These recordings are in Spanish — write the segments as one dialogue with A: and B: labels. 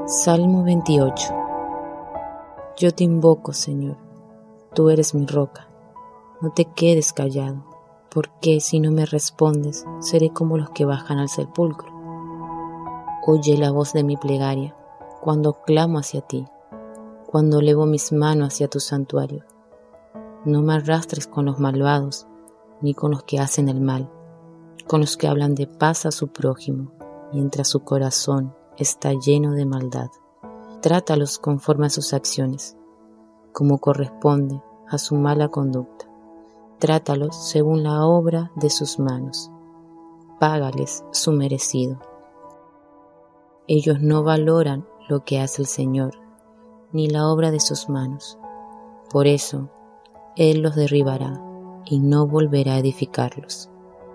A: Salmo 28. Yo te invoco, Señor, tú eres mi roca. No te quedes callado, porque si no me respondes, seré como los que bajan al sepulcro. Oye la voz de mi plegaria, cuando clamo hacia ti, cuando elevo mis manos hacia tu santuario. No me arrastres con los malvados, ni con los que hacen el mal, con los que hablan de paz a su prójimo, mientras su corazón está lleno de maldad. Trátalos conforme a sus acciones, como corresponde a su mala conducta. Trátalos según la obra de sus manos. Págales su merecido. Ellos no valoran lo que hace el Señor, ni la obra de sus manos. Por eso, Él los derribará y no volverá a edificarlos.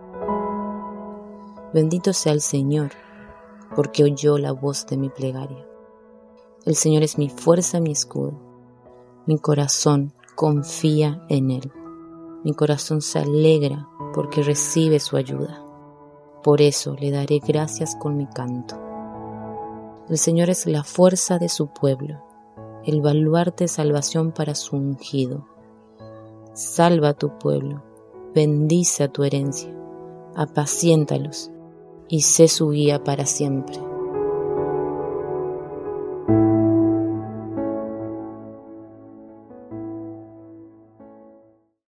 A: Bendito sea el Señor, porque oyó la voz de mi plegaria. El Señor es mi fuerza, mi escudo. Mi corazón confía en Él. Mi corazón se alegra porque recibe su ayuda. Por eso le daré gracias con mi canto. El Señor es la fuerza de su pueblo, el baluarte de salvación para su ungido. Salva a tu pueblo, bendice a tu herencia, apaciéntalos y sé su guía para siempre.